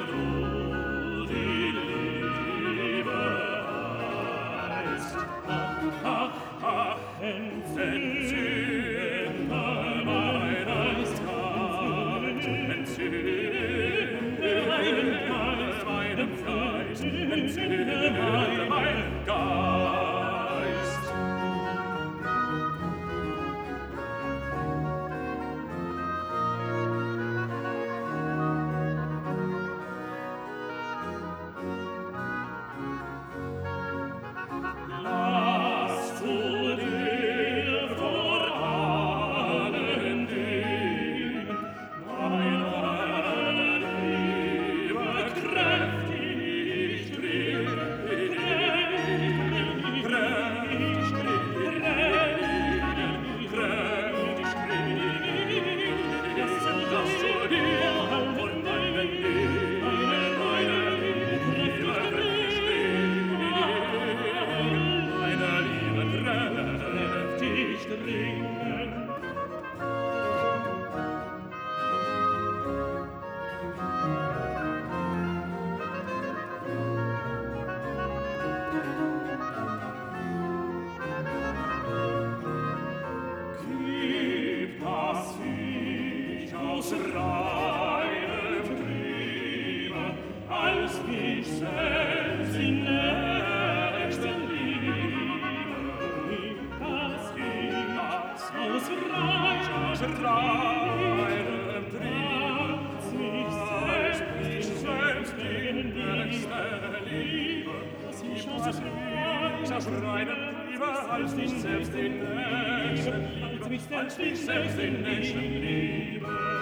du die Liebe heißt. Ach, ach, entzünde mein Geist, entzünde meinen Geist, entzünde meinen Geist. Lass du dir vor allen Dingen meine Liebe kräftig dringen. Gib, dass ich aus reinem Triebe als mich selbst in Nächstenliebe, gib, dass ich aus reinem Triebe als mich selbst in Nächstenliebe, gib, dass ich aus reinem Triebe als mich selbst in Nächstenliebe, als mich selbst in Nächstenliebe.